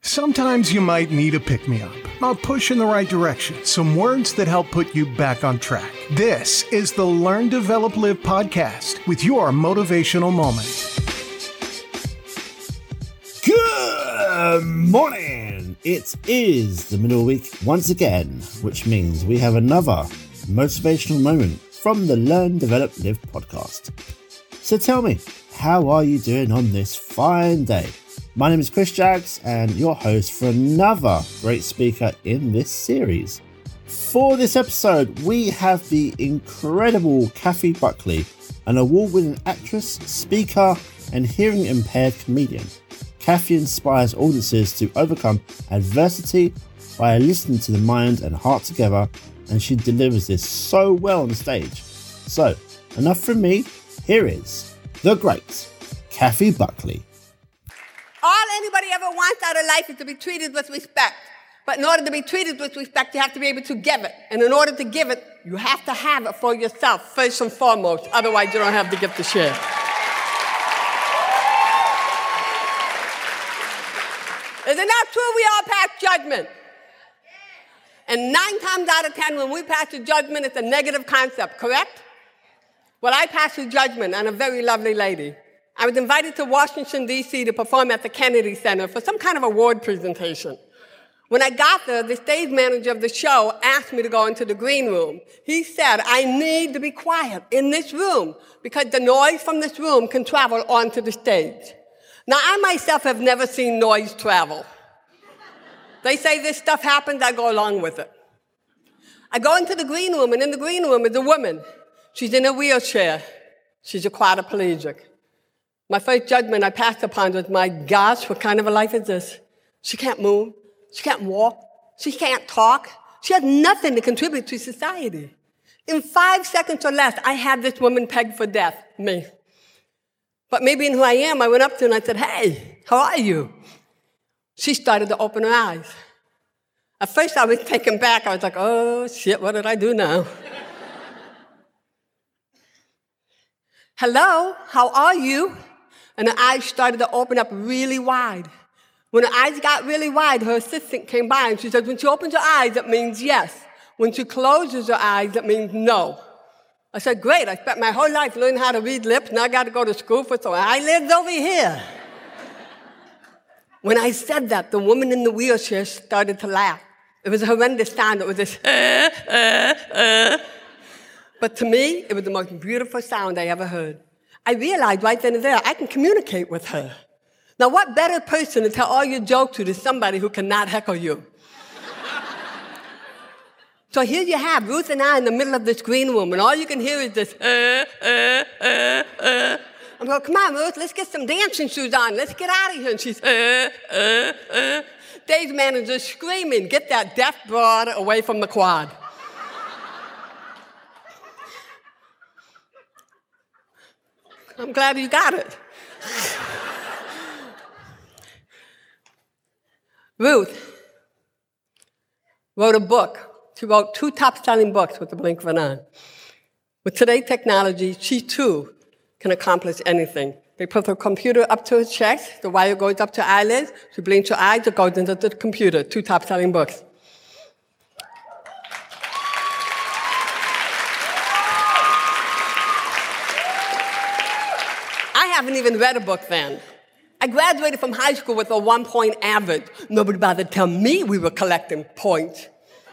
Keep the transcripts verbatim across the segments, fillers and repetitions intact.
Sometimes you might need a pick-me-up, a push in the right direction, some words that help put you back on track. This is the Learn, Develop, Live podcast with your motivational moment. Good morning! It is the middle of the week once again, which means we have another motivational moment from the Learn, Develop, Live podcast. So tell me, how are you doing on this fine day? My name is Chris Jaggs, and your host for another great speaker in this series. For this episode, we have the incredible Kathy Buckley, an award-winning actress, speaker, and hearing-impaired comedian. Kathy inspires audiences to overcome adversity by listening to the mind and heart together, and she delivers this so well on the stage. So, enough from me, here is the great Kathy Buckley. All anybody ever wants out of life is to be treated with respect. But in order to be treated with respect, you have to be able to give it. And in order to give it, you have to have it for yourself, first and foremost. Otherwise, you don't have the gift to share. Is it not true we all pass judgment? And nine times out of ten, when we pass a judgment, it's a negative concept, correct? Well, I passed a judgment on a very lovely lady. I was invited to Washington, D C to perform at the Kennedy Center for some kind of award presentation. When I got there, the stage manager of the show asked me to go into the green room. He said, I need to be quiet in this room because the noise from this room can travel onto the stage. Now, I myself have never seen noise travel. They say this stuff happens, I go along with it. I go into the green room, and in the green room is a woman. She's in a wheelchair. She's a quadriplegic. My first judgment I passed upon was, my gosh, what kind of a life is this? She can't move. She can't walk. She can't talk. She has nothing to contribute to society. In five seconds or less, I had this woman pegged for death, me. But me being who I am, I went up to her and I said, hey, how are you? She started to open her eyes. At first, I was taken back. I was like, oh, shit, what did I do now? Hello, how are you? And her eyes started to open up really wide. When her eyes got really wide, her assistant came by and she said, when she opens her eyes, it means yes. When she closes her eyes, it means no. I said, great, I spent my whole life learning how to read lips, now I got to go to school for some eyelids over here. When I said that, the woman in the wheelchair started to laugh. It was a horrendous sound. It was this, uh, uh, uh. But to me, it was the most beautiful sound I ever heard. I realized right then and there, I can communicate with her. Now, what better person to tell all your jokes to than somebody who cannot heckle you? So here you have Ruth and I in the middle of this green room, and all you can hear is this, uh, uh, uh, uh. I'm going, come on, Ruth, let's get some dancing shoes on. Let's get out of here. And she's, uh, uh, uh. Stage manager screaming, get that deaf broad away from the quad. I'm glad you got it. Ruth wrote a book. She wrote two top-selling books with the blink of an eye. With today's technology, she too can accomplish anything. They put her computer up to her chest, the wire goes up to her eyelids, she blinks her eyes, it goes into the computer. Two top-selling books. I haven't even read a book then. I graduated from high school with a one-point average. Nobody bothered to tell me we were collecting points.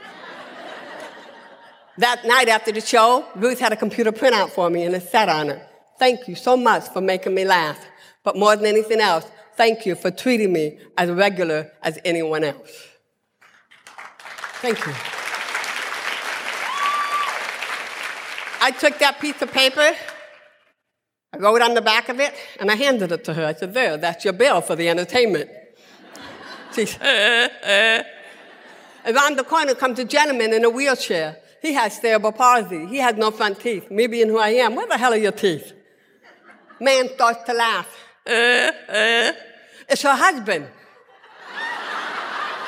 That night after the show, Ruth had a computer printout for me and it said on it, thank you so much for making me laugh. But more than anything else, thank you for treating me as regular as anyone else. Thank you. I took that piece of paper, I wrote on the back of it, and I handed it to her. I said, there, that's your bill for the entertainment. She's, uh, uh. Around the corner comes a gentleman in a wheelchair. He has cerebral palsy. He has no front teeth. Me being who I am, where the hell are your teeth? Man starts to laugh. Uh, uh. It's her husband.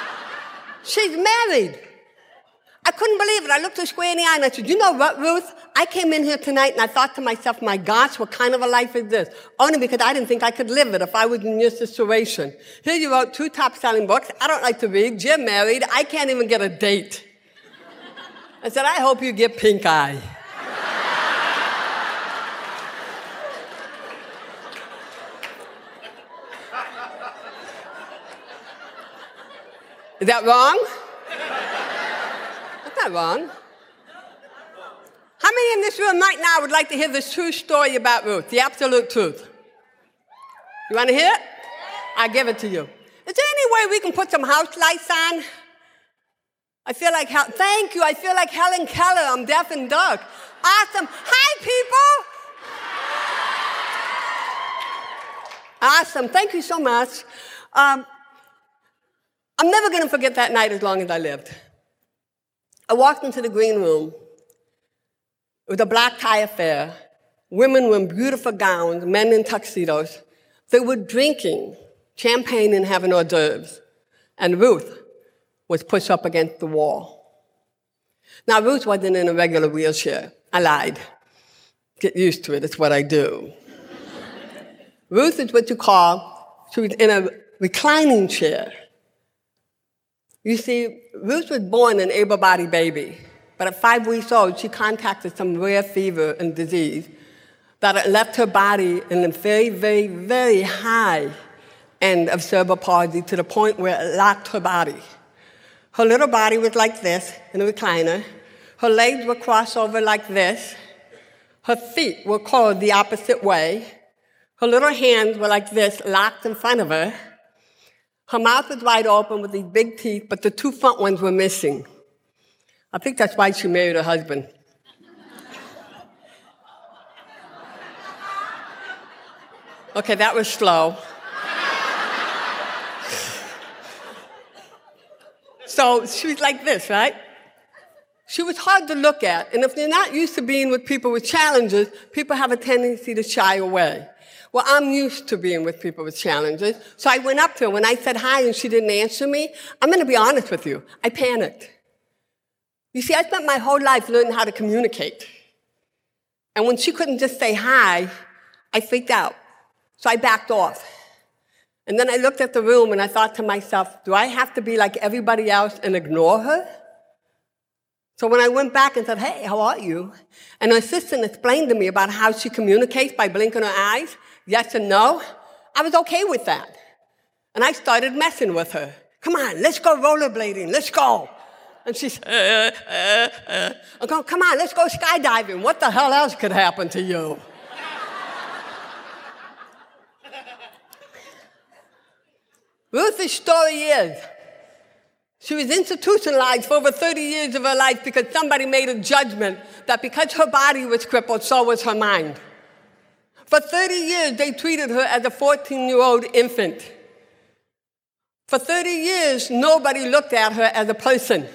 She's married. I couldn't believe it. I looked her square in the eye and I said, you know what, Ruth? I came in here tonight and I thought to myself, my gosh, what kind of a life is this? Only because I didn't think I could live it if I was in your situation. Here you wrote two top-selling books. I don't like to read. You're married. I can't even get a date. I said, I hope you get pink eye. Is that wrong? That's not wrong. How many in this room right now would like to hear the true story about Ruth, the absolute truth? You want to hear it? I'll give it to you. Is there any way we can put some house lights on? I feel like, Hel- thank you, I feel like Helen Keller, I'm deaf and dark. Awesome. Hi, people. Awesome, thank you so much. Um, I'm never going to forget that night as long as I lived. I walked into the green room. It was a black tie affair. Women were in beautiful gowns, men in tuxedos. They were drinking champagne and having hors d'oeuvres. And Ruth was pushed up against the wall. Now, Ruth wasn't in a regular wheelchair. I lied. Get used to it. It's what I do. Ruth is what you call, she was in a reclining chair. You see, Ruth was born an able-bodied baby. But at five weeks old, she contracted some rare fever and disease that left her body in a very, very, very high end of cerebral palsy to the point where it locked her body. Her little body was like this in a recliner. Her legs were crossed over like this. Her feet were curled the opposite way. Her little hands were like this, locked in front of her. Her mouth was wide open with these big teeth, but the two front ones were missing. I think that's why she married her husband. Okay, that was slow. So she was like this, right? She was hard to look at, and if you're not used to being with people with challenges, people have a tendency to shy away. Well, I'm used to being with people with challenges, so I went up to her. When I said hi and she didn't answer me, I'm going to be honest with you, I panicked. You see, I spent my whole life learning how to communicate. And when she couldn't just say hi, I freaked out. So I backed off. And then I looked at the room and I thought to myself, do I have to be like everybody else and ignore her? So when I went back and said, hey, how are you? And her assistant explained to me about how she communicates by blinking her eyes, yes and no, I was okay with that. And I started messing with her. Come on, let's go rollerblading, let's go. And she said, uh, uh, uh. I go, come on, let's go skydiving. What the hell else could happen to you? Ruth's story is, she was institutionalized for over thirty years of her life because somebody made a judgment that because her body was crippled, so was her mind. For thirty years, they treated her as a fourteen-year-old infant. For thirty years, nobody looked at her as a person.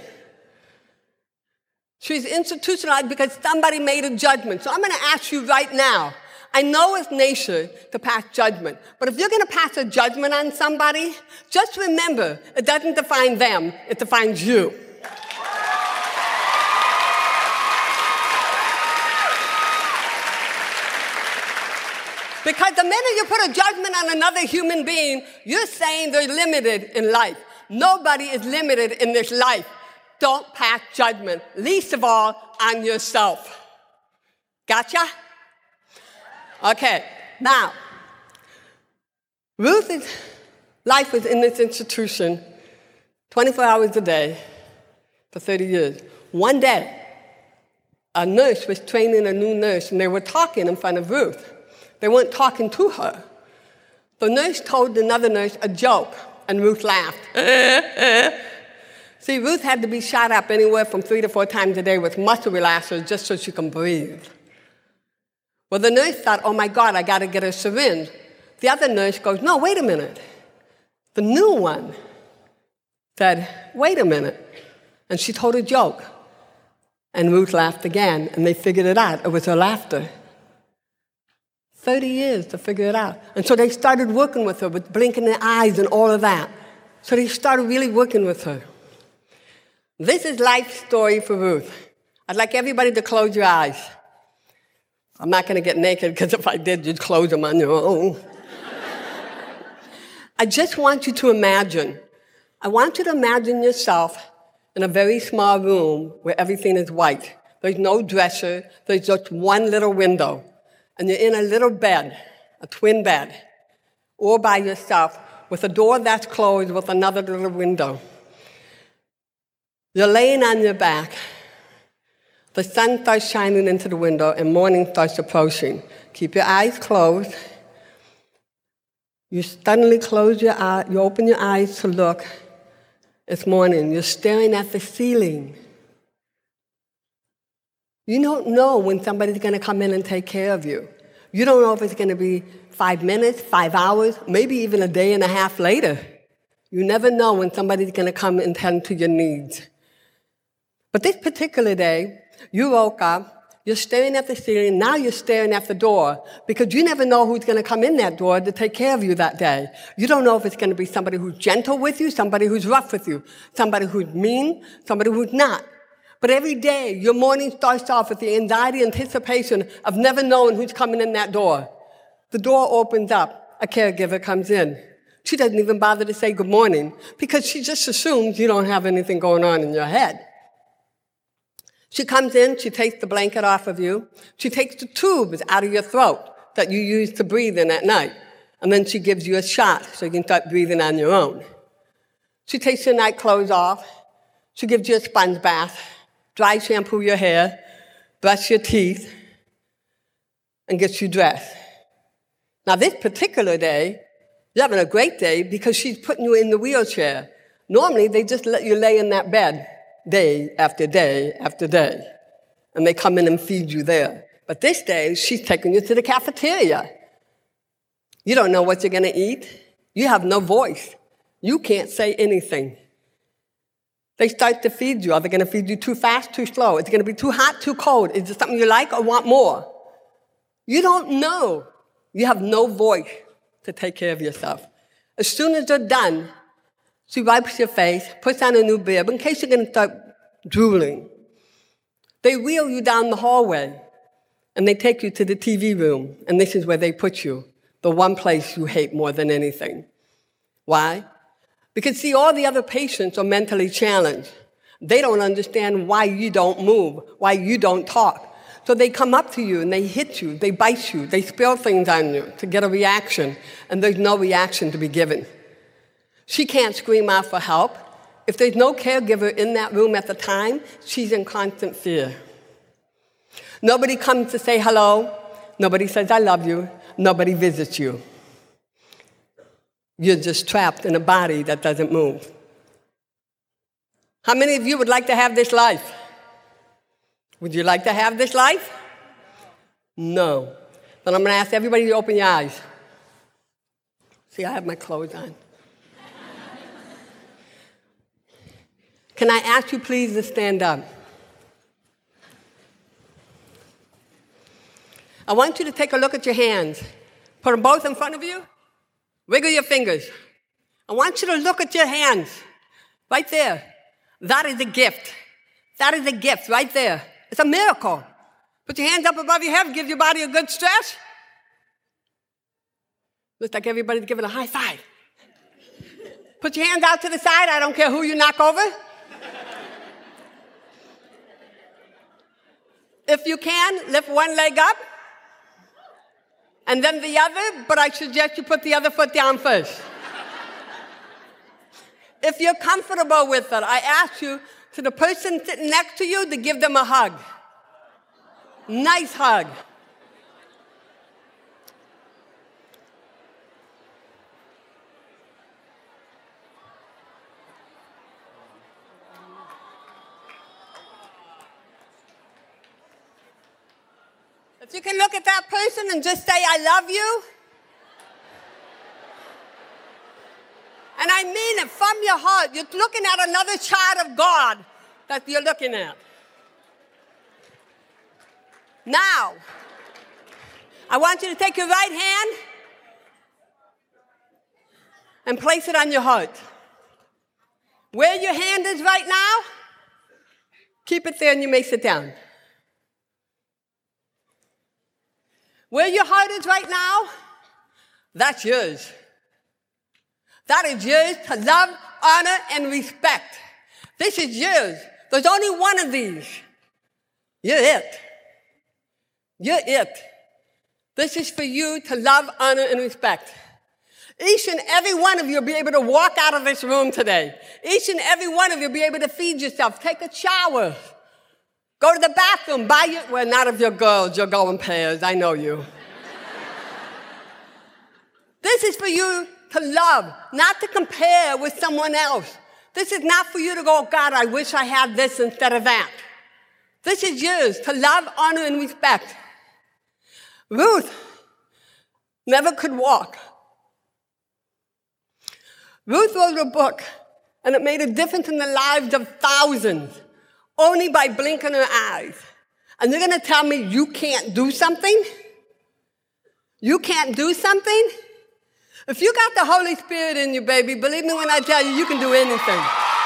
She's institutionalized because somebody made a judgment. So I'm going to ask you right now, I know it's nature to pass judgment, but if you're going to pass a judgment on somebody, just remember, it doesn't define them, it defines you. Because the minute you put a judgment on another human being, you're saying they're limited in life. Nobody is limited in this life. Don't pass judgment, least of all on yourself. Gotcha? Okay, now, Ruth's life was in this institution twenty-four hours a day for thirty years. One day, a nurse was training a new nurse, and they were talking in front of Ruth. They weren't talking to her. The nurse told another nurse a joke, and Ruth laughed. See, Ruth had to be shot up anywhere from three to four times a day with muscle relaxers just so she can breathe. Well, the nurse thought, oh my God, I got to get a syringe. The other nurse goes, no, wait a minute. The new one said, wait a minute. And she told a joke. And Ruth laughed again, and they figured it out. It was her laughter. thirty years to figure it out. And so they started working with her with blinking their eyes and all of that. So they started really working with her. This is life's story for Ruth. I'd like everybody to close your eyes. I'm not going to get naked because if I did, you'd close them on your own. I just want you to imagine. I want you to imagine yourself in a very small room where everything is white. There's no dresser. There's just one little window. And you're in a little bed, a twin bed, all by yourself with a door that's closed with another little window. You're laying on your back. The sun starts shining into the window and morning starts approaching. Keep your eyes closed. You suddenly close your eyes, you open your eyes to look. It's morning. You're staring at the ceiling. You don't know when somebody's going to come in and take care of you. You don't know if it's going to be five minutes, five hours, maybe even a day and a half later. You never know when somebody's going to come and tend to your needs. But this particular day, you woke up, you're staring at the ceiling, now you're staring at the door because you never know who's going to come in that door to take care of you that day. You don't know if it's going to be somebody who's gentle with you, somebody who's rough with you, somebody who's mean, somebody who's not. But every day, your morning starts off with the anxiety, anticipation of never knowing who's coming in that door. The door opens up, a caregiver comes in. She doesn't even bother to say good morning because she just assumes you don't have anything going on in your head. She comes in, she takes the blanket off of you, she takes the tubes out of your throat that you use to breathe in at night, and then she gives you a shot so you can start breathing on your own. She takes your night clothes off, she gives you a sponge bath, dry shampoo your hair, brush your teeth, and gets you dressed. Now this particular day, you're having a great day because she's putting you in the wheelchair. Normally, they just let you lay in that bed day after day after day, and they come in and feed you there. But this day, she's taking you to the cafeteria. You don't know what you're going to eat. You have no voice. You can't say anything. They start to feed you. Are they going to feed you too fast, too slow? Is it going to be too hot, too cold? Is it something you like or want more? You don't know. You have no voice to take care of yourself. As soon as they're done, she wipes your face, puts on a new bib in case you're going to start drooling. They wheel you down the hallway, and they take you to the T V room, and this is where they put you, the one place you hate more than anything. Why? Because, see, all the other patients are mentally challenged. They don't understand why you don't move, why you don't talk. So they come up to you, and they hit you, they bite you, they spill things on you to get a reaction, and there's no reaction to be given. She can't scream out for help. If there's no caregiver in that room at the time, she's in constant fear. Nobody comes to say hello. Nobody says, I love you. Nobody visits you. You're just trapped in a body that doesn't move. How many of you would like to have this life? Would you like to have this life? No. Then I'm going to ask everybody to open your eyes. See, I have my clothes on. Can I ask you please to stand up? I want you to take a look at your hands. Put them both in front of you. Wiggle your fingers. I want you to look at your hands. Right there. That is a gift. That is a gift right there. It's a miracle. Put your hands up above your head. Give your body a good stretch. Looks like everybody's giving a high five. Put your hands out to the side. I don't care who you knock over. If you can, lift one leg up, and then the other, but I suggest you put the other foot down first. If you're comfortable with it, I ask you, to the person sitting next to you, to give them a hug. Nice hug. If you can look at that person and just say, I love you. And I mean it from your heart. You're looking at another child of God that you're looking at. Now, I want you to take your right hand and place it on your heart. Where your hand is right now, keep it there and you may sit down. Where your heart is right now, that's yours. That is yours to love, honor, and respect. This is yours. There's only one of these. You're it. You're it. This is for you to love, honor, and respect. Each and every one of you will be able to walk out of this room today. Each and every one of you will be able to feed yourself, take a shower, go to the bathroom, buy your, well, not of your girls, you'll go in pairs, I know you. This is for you to love, not to compare with someone else. This is not for you to go, God, I wish I had this instead of that. This is yours to love, honor, and respect. Ruth never could walk. Ruth wrote a book, and it made a difference in the lives of thousands, only by blinking her eyes. And you're going to tell me you can't do something? You can't do something? If you got the Holy Spirit in you, baby, believe me when I tell you, you can do anything.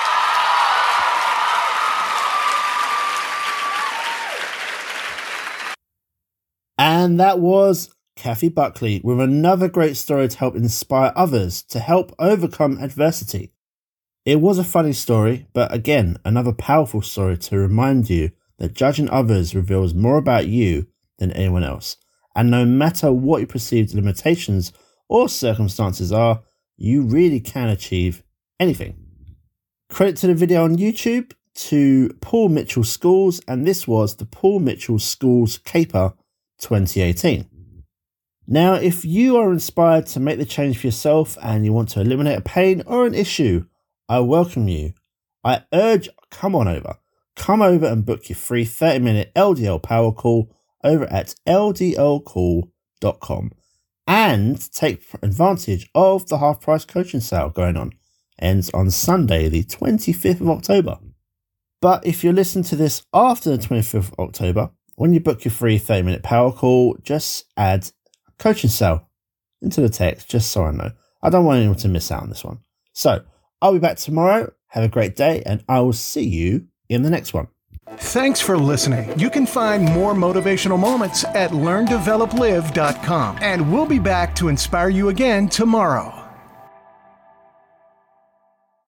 And that was Kathy Buckley with another great story to help inspire others to help overcome adversity. It was a funny story, but again, another powerful story to remind you that judging others reveals more about you than anyone else. And no matter what your perceived limitations or circumstances are, you really can achieve anything. Credit to the video on YouTube to Paul Mitchell Schools, and this was the Paul Mitchell Schools Caper twenty eighteen. Now, if you are inspired to make the change for yourself and you want to eliminate a pain or an issue, I welcome you. I urge, come on over. Come over and book your free thirty minute L D L power call over at L D L call dot com and take advantage of the half price coaching sale going on. Ends on Sunday, the twenty-fifth of October. But if you're listening to this after the twenty-fifth of October, when you book your free thirty minute power call, just add coaching sale into the text, just so I know. I don't want anyone to miss out on this one. So I'll be back tomorrow. Have a great day, and I will see you in the next one. Thanks for listening. You can find more motivational moments at learn develop live dot com, and we'll be back to inspire you again tomorrow.